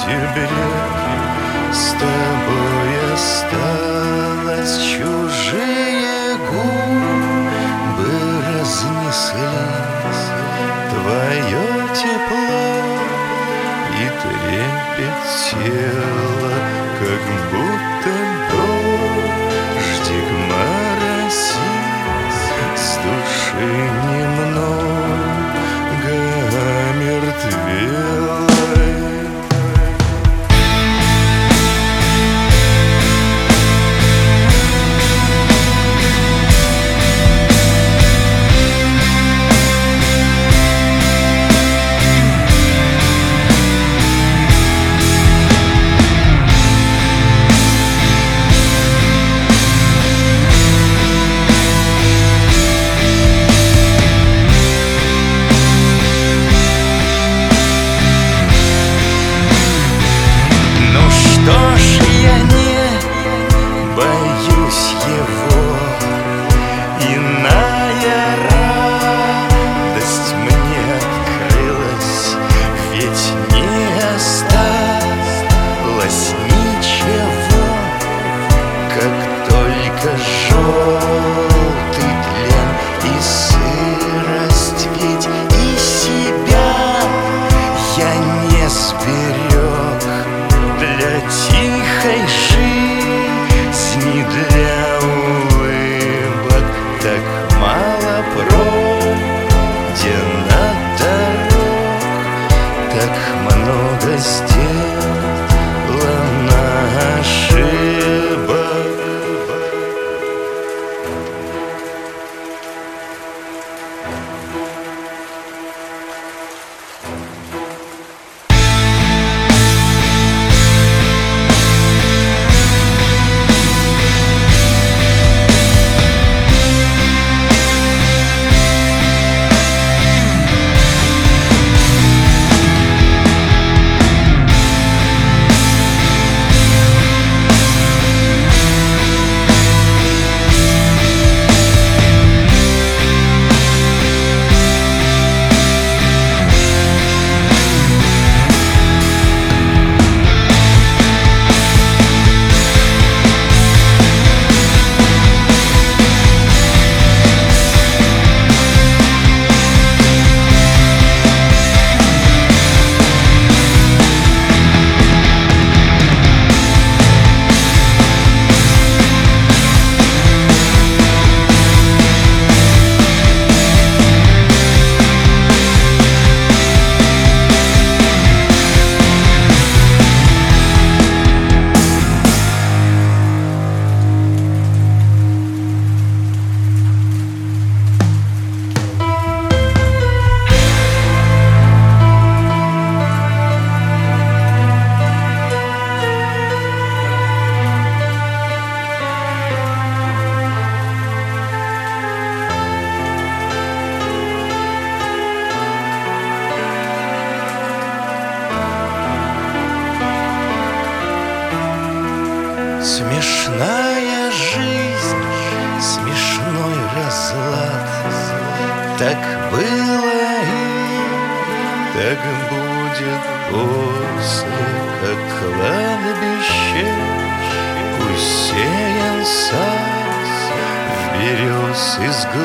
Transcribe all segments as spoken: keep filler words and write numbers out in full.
октябре с тобой осталось, чужие губы разнеслись, твое тепло и трепет тела, как будто дождик моросит с души немного омертвелой. Желтый тлен и сырость, ведь и себя я не сберег для тихой жизни, для улыбок. Так мало пройдено дорог, так много сделано ошибок. Смешная жизнь, смешной разлад. Так было и так будет после, как кладбище усеян сад в берез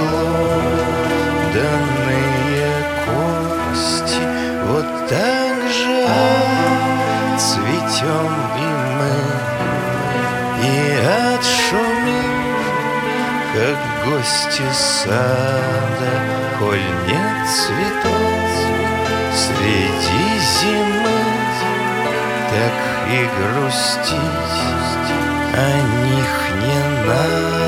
изглоданные кости. Вот так же цветем и мы, и отшумим, как гости сада, коль нет цветов среди зимы, так и грустить о них не надо.